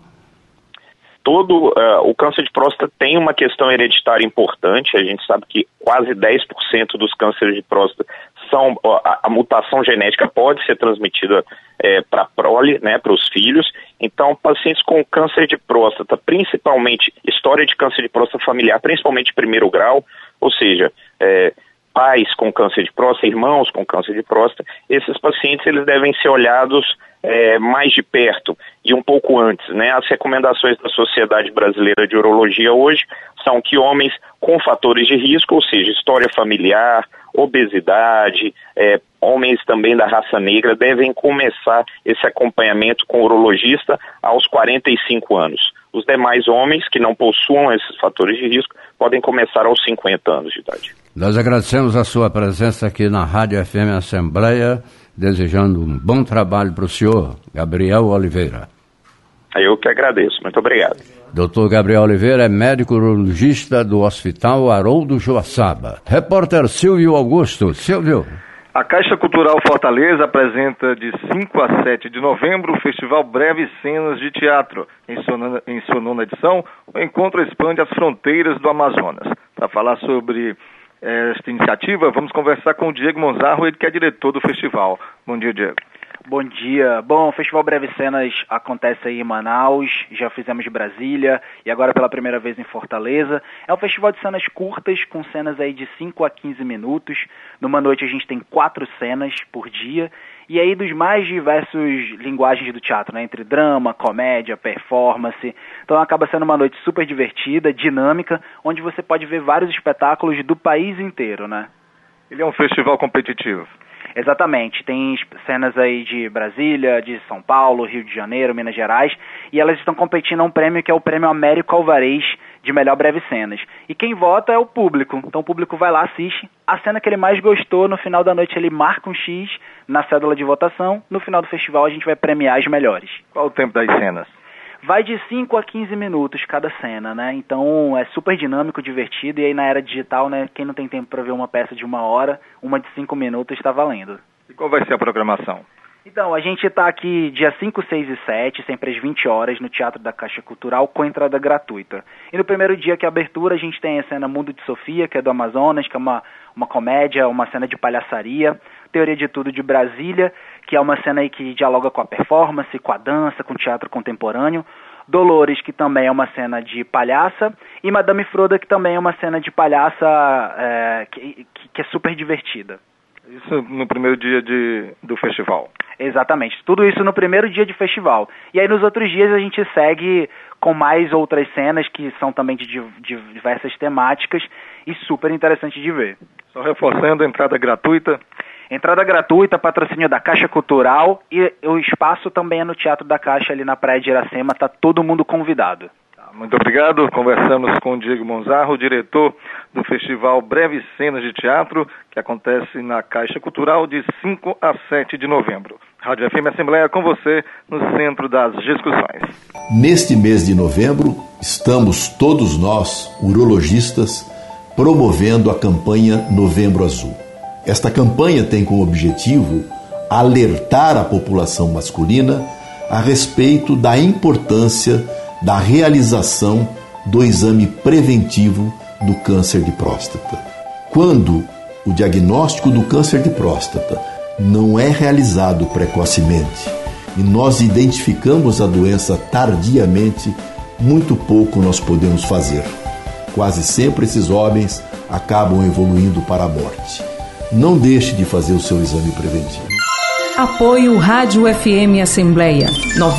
O câncer de próstata tem uma questão hereditária importante. A gente sabe que quase 10% dos cânceres de próstata a mutação genética pode ser transmitida para a prole, né, para os filhos. Então, pacientes com câncer de próstata, principalmente história de câncer de próstata familiar, principalmente primeiro grau, ou seja, pais com câncer de próstata, irmãos com câncer de próstata, esses pacientes eles devem ser olhados mais de perto e um pouco antes, né? As recomendações da Sociedade Brasileira de Urologia hoje são que homens com fatores de risco, ou seja, história familiar, obesidade, homens também da raça negra, devem começar esse acompanhamento com o urologista aos 45 anos. Os demais homens que não possuam esses fatores de risco podem começar aos 50 anos de idade. Nós agradecemos a sua presença aqui na Rádio FM Assembleia, desejando um bom trabalho para o senhor, Gabriel Oliveira. Eu que agradeço, muito obrigado. Dr. Gabriel Oliveira é médico urologista do Hospital Haroldo Joaçaba. Repórter Silvio Augusto. Silvio. A Caixa Cultural Fortaleza apresenta de 5 a 7 de novembro o Festival Breves Cenas de Teatro. Em sua nona edição, o encontro expande as fronteiras do Amazonas. Para falar sobre esta iniciativa, vamos conversar com o Diego Monzarro, ele que é diretor do festival. Bom dia, Diego. Bom dia. Bom, o Festival Breves Cenas acontece aí em Manaus, já fizemos de Brasília e agora pela primeira vez em Fortaleza. É um festival de cenas curtas, com cenas aí de 5 a 15 minutos. Numa noite a gente tem 4 cenas por dia. E aí dos mais diversos linguagens do teatro, né? Entre drama, comédia, performance. Então acaba sendo uma noite super divertida, dinâmica, onde você pode ver vários espetáculos do país inteiro, né? Ele é um festival competitivo. Exatamente, tem cenas aí de Brasília, de São Paulo, Rio de Janeiro, Minas Gerais, e elas estão competindo a um prêmio que é o Prêmio Américo Alvarez de Melhor Breves Cenas. E quem vota é o público, então o público vai lá, assiste, a cena que ele mais gostou, no final da noite ele marca um X na cédula de votação, no final do festival a gente vai premiar as melhores. Qual o tempo das cenas? Vai de 5 a 15 minutos cada cena, né? Então é super dinâmico, divertido, e aí na era digital, né? Quem não tem tempo para ver uma peça de 1 hora, uma de 5 minutos está valendo. E qual vai ser a programação? Então, a gente está aqui dia 5, 6 e 7, sempre às 20 horas, no Teatro da Caixa Cultural, com entrada gratuita. E no primeiro dia, que é a abertura, a gente tem a cena Mundo de Sofia, que é do Amazonas, que é uma comédia, uma cena de palhaçaria. Teoria de Tudo de Brasília, que é uma cena aí que dialoga com a performance, com a dança, com o teatro contemporâneo. Dolores, que também é uma cena de palhaça. E Madame Froda, que também é uma cena de palhaça que é super divertida. Isso no primeiro dia do festival? Exatamente, tudo isso no primeiro dia de festival. E aí nos outros dias a gente segue com mais outras cenas que são também de diversas temáticas e super interessante de ver. Só reforçando, entrada gratuita? Entrada gratuita, patrocínio da Caixa Cultural, e o espaço também é no Teatro da Caixa, ali na Praia de Iracema, está todo mundo convidado. Muito obrigado. Conversamos com o Diego Monzarro, diretor do Festival Breves Cenas de Teatro, que acontece na Caixa Cultural de 5 a 7 de novembro. Rádio FM Assembleia com você no centro das discussões. Neste mês de novembro, estamos todos nós, urologistas, promovendo a campanha Novembro Azul. Esta campanha tem como objetivo alertar a população masculina a respeito da importância da realização do exame preventivo do câncer de próstata. Quando o diagnóstico do câncer de próstata não é realizado precocemente e nós identificamos a doença tardiamente, muito pouco nós podemos fazer. Quase sempre esses homens acabam evoluindo para a morte. Não deixe de fazer o seu exame preventivo. Apoio Rádio FM Assembleia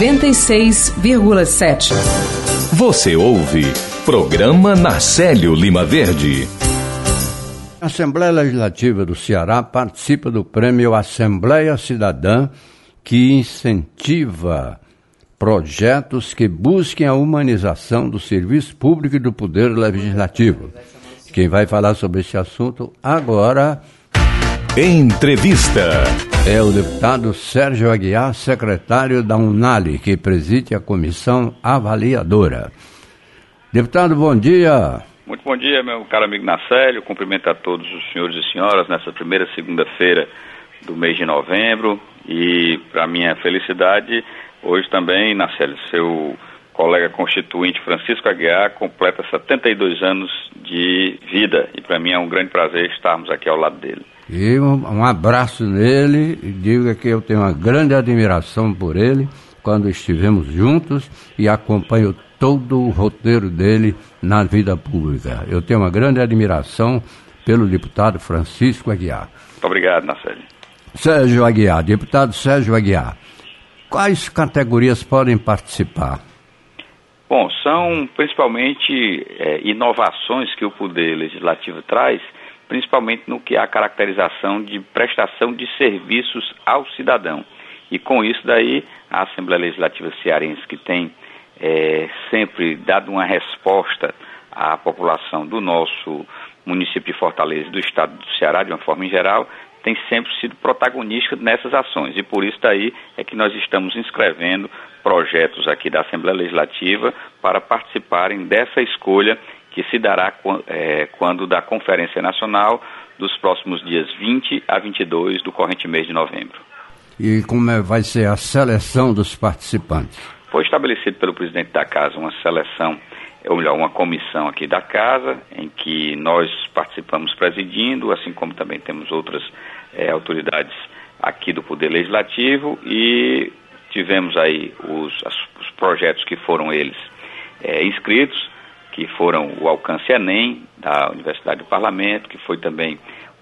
96,7. Você ouve Programa Narcélio Lima Verde. A Assembleia Legislativa do Ceará participa do prêmio Assembleia Cidadã, que incentiva projetos que busquem a humanização do serviço público e do poder legislativo. Quem vai falar sobre esse assunto agora... Entrevista. É o deputado Sérgio Aguiar, secretário da UNALI, que preside a comissão avaliadora. Deputado, bom dia. Muito bom dia, meu caro amigo Narcélio. Cumprimento a todos os senhores e senhoras nessa primeira segunda-feira do mês de novembro. E, para minha felicidade, hoje também, Narcélio, seu colega constituinte Francisco Aguiar completa 72 anos de vida. E, para mim, é um grande prazer estarmos aqui ao lado dele. E um abraço nele, e diga que eu tenho uma grande admiração por ele quando estivemos juntos e acompanho todo o roteiro dele na vida pública. Eu tenho uma grande admiração pelo deputado Francisco Aguiar. Muito obrigado, Narcélio. Sérgio Aguiar, deputado Sérgio Aguiar, Quais categorias podem participar? Bom, são principalmente inovações que o Poder Legislativo traz, principalmente no que é a caracterização de prestação de serviços ao cidadão. E com isso daí, a Assembleia Legislativa Cearense, que tem sempre dado uma resposta à população do nosso município de Fortaleza e do estado do Ceará, de uma forma em geral, tem sempre sido protagonista nessas ações. E por isso daí é que nós estamos inscrevendo projetos aqui da Assembleia Legislativa para participarem dessa escolha que se dará quando da Conferência Nacional dos próximos dias 20 a 22 do corrente mês de novembro. E como vai ser a seleção dos participantes? Foi estabelecido pelo presidente da Casa uma seleção, ou melhor, uma comissão aqui da Casa, em que nós participamos presidindo, assim como também temos outras autoridades aqui do Poder Legislativo, e tivemos aí os projetos que foram eles inscritos, que foram o Alcance Enem, da Universidade do Parlamento, que foi também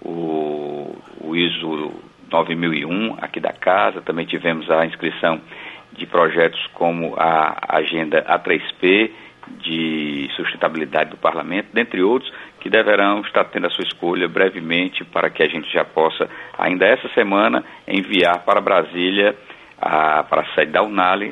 o ISO 9001 aqui da Casa. Também tivemos a inscrição de projetos como a Agenda A3P, de sustentabilidade do Parlamento, dentre outros, que deverão estar tendo a sua escolha brevemente para que a gente já possa, ainda essa semana, enviar para Brasília, para a sede da UNALI,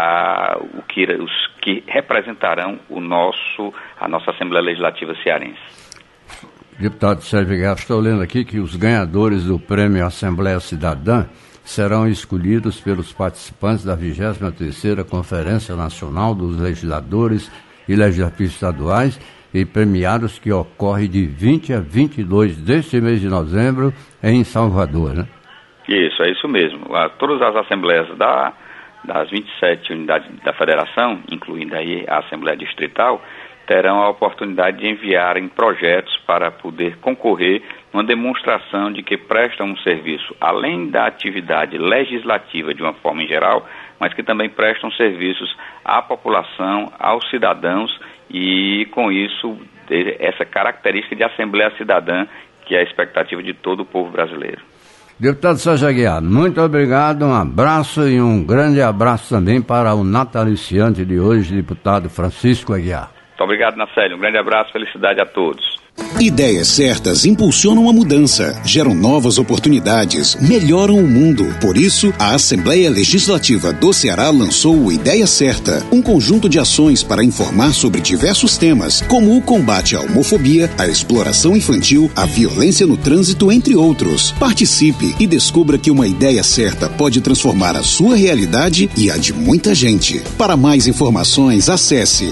os que representarão a nossa Assembleia Legislativa Cearense. Deputado Sérgio Aguiar, estou lendo aqui que os ganhadores do Prêmio Assembleia Cidadã serão escolhidos pelos participantes da 23ª Conferência Nacional dos Legisladores e Legislativos Estaduais e premiados, que ocorre de 20 a 22 deste mês de novembro em Salvador, né? Isso, é isso mesmo. Todas as assembleias das 27 unidades da Federação, incluindo aí a Assembleia Distrital, terão a oportunidade de enviarem projetos para poder concorrer numa demonstração de que prestam um serviço, além da atividade legislativa de uma forma em geral, mas que também prestam serviços à população, aos cidadãos, e com isso, essa característica de Assembleia Cidadã, que é a expectativa de todo o povo brasileiro. Deputado Sérgio Aguiar, muito obrigado, um abraço e um grande abraço também para o nataliciante de hoje, deputado Francisco Aguiar. Muito obrigado, Nacélio. Um grande abraço, felicidade a todos. Ideias certas impulsionam a mudança, geram novas oportunidades, melhoram o mundo. Por isso, a Assembleia Legislativa do Ceará lançou o Ideia Certa, um conjunto de ações para informar sobre diversos temas, como o combate à homofobia, a exploração infantil, a violência no trânsito, entre outros. Participe e descubra que uma ideia certa pode transformar a sua realidade e a de muita gente. Para mais informações, acesse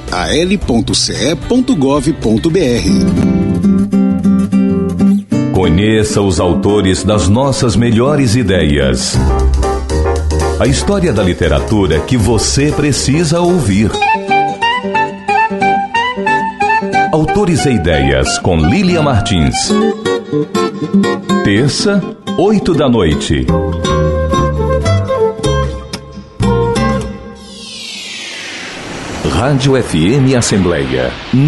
al.ce.gov.br. Conheça os autores das nossas melhores ideias. A história da literatura que você precisa ouvir. Autores e Ideias, com Lília Martins. Terça, 20h. Rádio FM Assembleia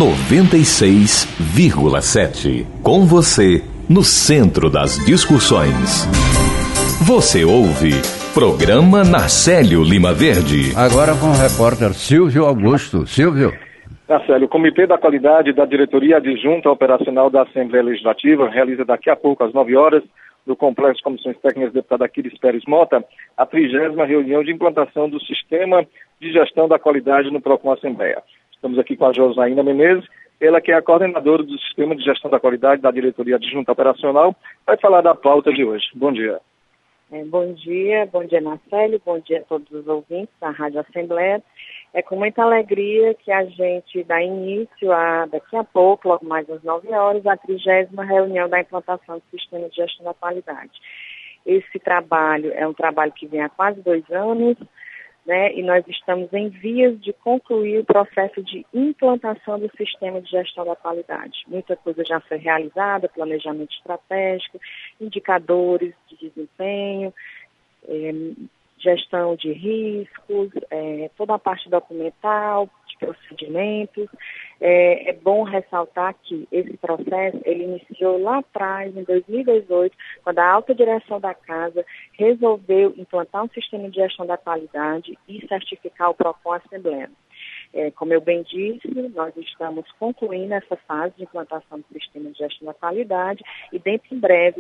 96,7. Com você, no centro das discussões. Você ouve Programa Nacélio Lima Verde. Agora com o repórter Silvio Augusto. Silvio. Nacélio, o Comitê da Qualidade da Diretoria Adjunta Operacional da Assembleia Legislativa realiza daqui a pouco, às 9h, no Complexo de Comissões Técnicas do deputado Aquiles Pérez Mota, a 30ª reunião de implantação do Sistema de Gestão da Qualidade no PROCON Assembleia. Estamos aqui com a Josnaína Menezes, ela que é a coordenadora do Sistema de Gestão da Qualidade da Diretoria Adjunta Operacional, vai falar da pauta de hoje. Bom dia. Bom dia Nacélio, bom dia a todos os ouvintes da Rádio Assembleia. É com muita alegria que a gente dá início daqui a pouco, logo mais às 9h, a 30ª reunião da implantação do Sistema de Gestão da Qualidade. Esse trabalho é um trabalho que vem há quase 2 anos, né, e nós estamos em vias de concluir o processo de implantação do Sistema de Gestão da Qualidade. Muita coisa já foi realizada, planejamento estratégico, indicadores de desempenho, gestão de riscos, toda a parte documental, de procedimentos. É bom ressaltar que esse processo, ele iniciou lá atrás, em 2018, quando a alta direção da casa resolveu implantar um sistema de gestão da qualidade e certificar o PROCON Assembleia. Como eu bem disse, nós estamos concluindo essa fase de implantação do sistema de gestão da qualidade e dentro em breve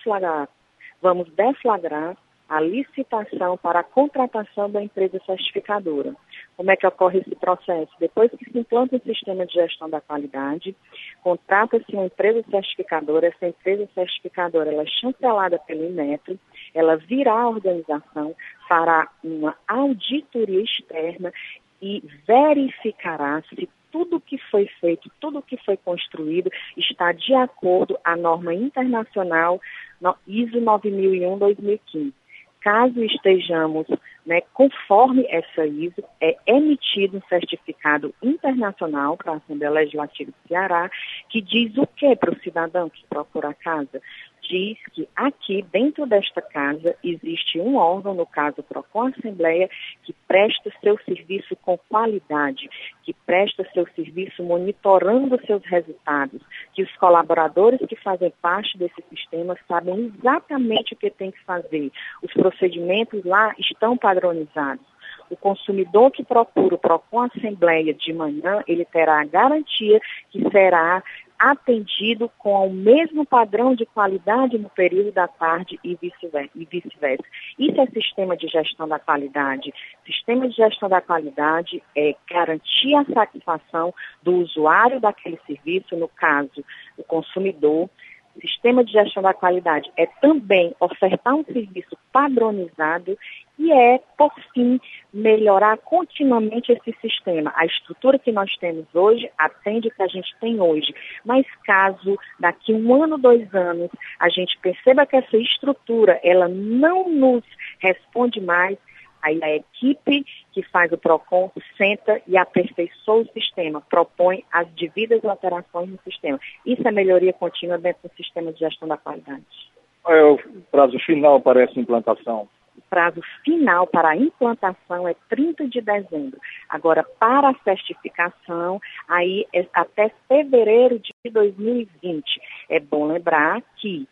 vamos deflagrar a licitação para a contratação da empresa certificadora. Como é que ocorre esse processo? Depois que se implanta o sistema de gestão da qualidade, contrata-se uma empresa certificadora. Essa empresa certificadora ela é chancelada pelo INEP, ela virá à organização, fará uma auditoria externa e verificará se tudo que foi feito, tudo que foi construído está de acordo à norma internacional ISO 9001-2015. Caso estejamos conforme essa ISO, é emitido um certificado internacional para a Assembleia Legislativa do Ceará, que diz o que para o cidadão que procura a casa? Diz que aqui, dentro desta casa, existe um órgão, no caso o PROCON Assembleia, que presta seu serviço com qualidade, que presta seu serviço monitorando seus resultados, que os colaboradores que fazem parte desse sistema sabem exatamente o que tem que fazer. Os procedimentos lá estão padronizados. O consumidor que procura o PROCON Assembleia de manhã, ele terá a garantia que será atendido com o mesmo padrão de qualidade no período da tarde e vice-versa. Isso é sistema de gestão da qualidade. Sistema de gestão da qualidade é garantir a satisfação do usuário daquele serviço, no caso, o consumidor. Sistema de gestão da qualidade é também ofertar um serviço padronizado e por fim, melhorar continuamente esse sistema. A estrutura que nós temos hoje atende o que a gente tem hoje. Mas caso daqui 1 ano, 2 anos, a gente perceba que essa estrutura ela não nos responde mais, aí a equipe que faz o PROCON senta e aperfeiçoa o sistema, propõe as devidas alterações no sistema. Isso é melhoria contínua dentro do sistema de gestão da qualidade. Qual é o prazo final para essa implantação? O prazo final para a implantação é 30 de dezembro. Agora, para a certificação, aí é até fevereiro de 2020. É bom lembrar que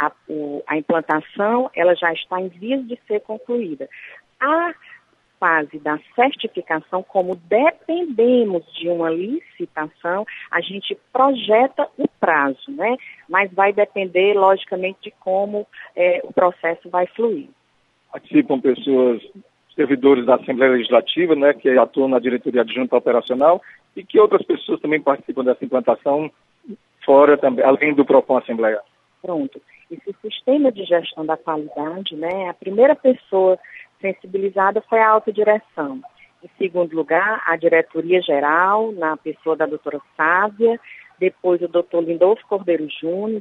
a implantação ela já está em vias de ser concluída. A fase da certificação, como dependemos de uma licitação, a gente projeta o prazo, né? Mas vai depender, logicamente, de como o processo vai fluir. Participam pessoas, servidores da Assembleia Legislativa, né, que atuam na diretoria adjunta operacional, e que outras pessoas também participam dessa implantação fora também, além do PROCON Assembleia. Pronto. Esse sistema de gestão da qualidade, né, a primeira pessoa sensibilizada foi a alta direção. Em segundo lugar, a diretoria geral, na pessoa da doutora Sávia, depois o doutor Lindolfo Cordeiro Júnior,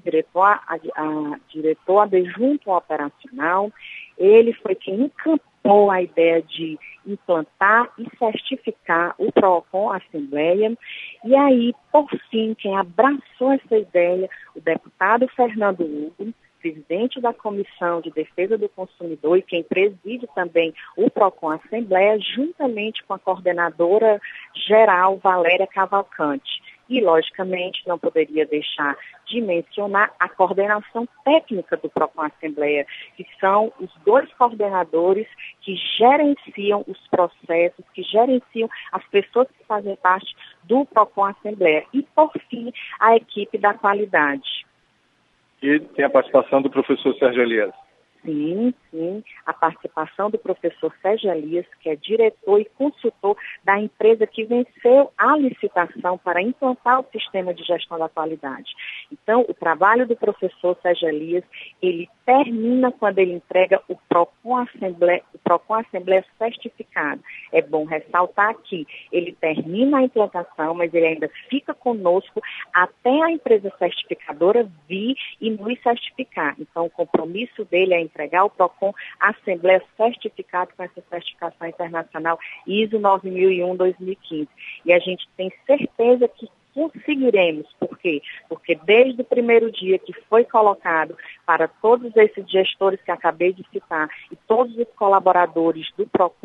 diretor adjunto operacional. Ele foi quem encampou a ideia de implantar e certificar o PROCON Assembleia. E aí, por fim, quem abraçou essa ideia, o deputado Fernando Hugo, presidente da Comissão de Defesa do Consumidor e quem preside também o PROCON Assembleia, juntamente com a coordenadora geral Valéria Cavalcante. E, logicamente, não poderia deixar de mencionar a coordenação técnica do PROCON Assembleia, que são os 2 coordenadores que gerenciam os processos, que gerenciam as pessoas que fazem parte do PROCON Assembleia. E, por fim, a equipe da qualidade. E tem a participação do professor Sérgio Elias. Sim, a participação do professor Sérgio Elias, que é diretor e consultor da empresa que venceu a licitação para implantar o sistema de gestão da qualidade. Então, o trabalho do professor Sérgio Elias, ele termina quando ele entrega o PROCON Assembleia certificado. É bom ressaltar que ele termina a implantação, mas ele ainda fica conosco até a empresa certificadora vir e nos certificar. Então, o compromisso dele é entregar o PROCON Assembleia certificado com essa certificação internacional ISO 9001-2015. E a gente tem certeza que conseguiremos. Por quê? Porque desde o primeiro dia que foi colocado para todos esses gestores que acabei de citar e todos os colaboradores do PROCON,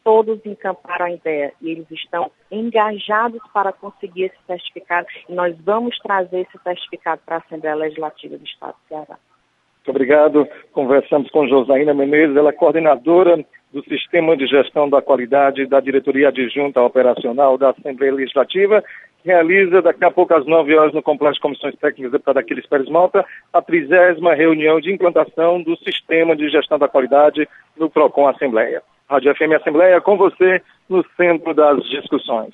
todos encamparam a ideia e eles estão engajados para conseguir esse certificado e nós vamos trazer esse certificado para a Assembleia Legislativa do Estado do Ceará. Muito obrigado. Conversamos com Josaína Menezes, ela é coordenadora do Sistema de Gestão da Qualidade da Diretoria Adjunta Operacional da Assembleia Legislativa, que realiza daqui a pouco às 9 horas no Complexo de Comissões Técnicas do deputado Aquiles Pérez Malta a 30ª reunião de implantação do Sistema de Gestão da Qualidade no PROCON Assembleia. Rádio FM Assembleia com você no centro das discussões.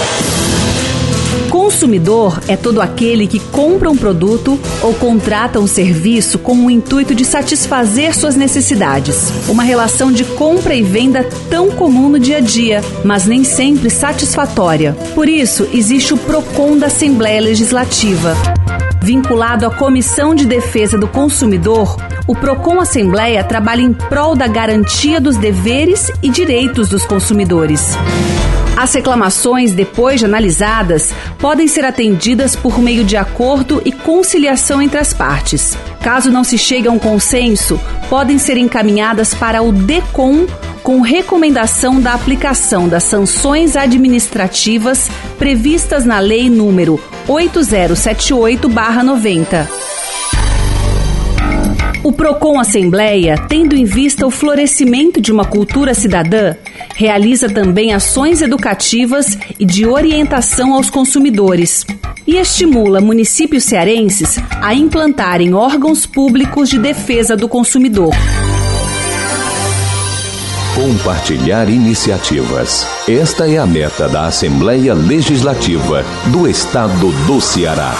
Consumidor é todo aquele que compra um produto ou contrata um serviço com o intuito de satisfazer suas necessidades. Uma relação de compra e venda tão comum no dia a dia, mas nem sempre satisfatória. Por isso, existe o PROCON da Assembleia Legislativa. Vinculado à Comissão de Defesa do Consumidor, o PROCON Assembleia trabalha em prol da garantia dos deveres e direitos dos consumidores. As reclamações, depois de analisadas, podem ser atendidas por meio de acordo e conciliação entre as partes. Caso não se chegue a um consenso, podem ser encaminhadas para o DECOM com recomendação da aplicação das sanções administrativas previstas na Lei número 8078/90. O PROCON Assembleia, tendo em vista o florescimento de uma cultura cidadã, realiza também ações educativas e de orientação aos consumidores e estimula municípios cearenses a implantarem órgãos públicos de defesa do consumidor. Compartilhar iniciativas. Esta é a meta da Assembleia Legislativa do Estado do Ceará.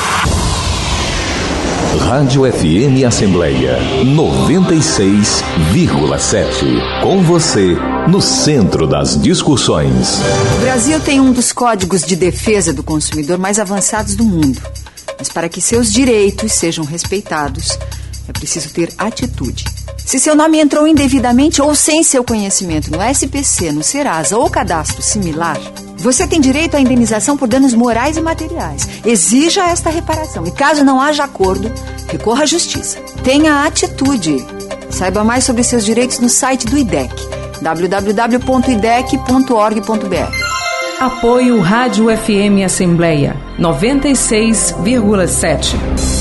Rádio FM Assembleia 96,7. Com você, no centro das discussões. O Brasil tem um dos códigos de defesa do consumidor mais avançados do mundo. Mas para que seus direitos sejam respeitados, é preciso ter atitude. Se seu nome entrou indevidamente ou sem seu conhecimento no SPC, no Serasa ou cadastro similar, você tem direito à indenização por danos morais e materiais. Exija esta reparação e, caso não haja acordo, recorra à justiça. Tenha atitude. Saiba mais sobre seus direitos no site do IDEC, www.idec.org.br. Apoio Rádio FM Assembleia 96,7.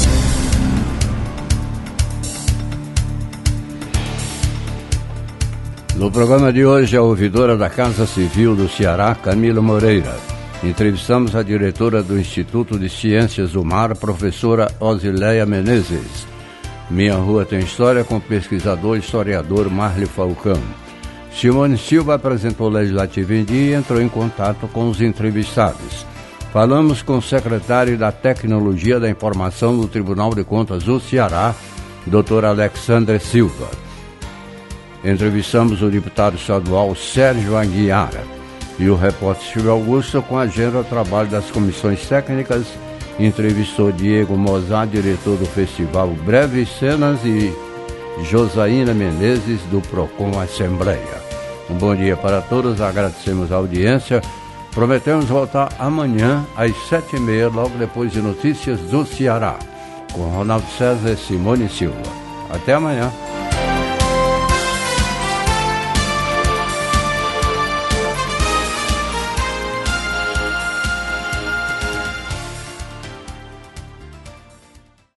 No programa de hoje, a ouvidora da Casa Civil do Ceará, Camila Moreira. Entrevistamos a diretora do Instituto de Ciências do Mar, professora Osileia Menezes. Minha Rua Tem História, com o pesquisador e historiador Marli Falcão. Simone Silva apresentou o Legislativo em Dia e entrou em contato com os entrevistados. Falamos com o secretário da Tecnologia da Informação do Tribunal de Contas do Ceará, Dr. Alexandre Silva. Entrevistamos o deputado estadual Sérgio Aguiara e o repórter Silvio Augusto com a agenda do trabalho das comissões técnicas. Entrevistou Diego Mozart, diretor do festival Breves Cenas, e Josaína Menezes, do PROCON Assembleia. Um bom dia para todos, agradecemos a audiência. Prometemos voltar amanhã às 7h30, logo depois de Notícias do Ceará, com Ronaldo César e Simone Silva. Até amanhã.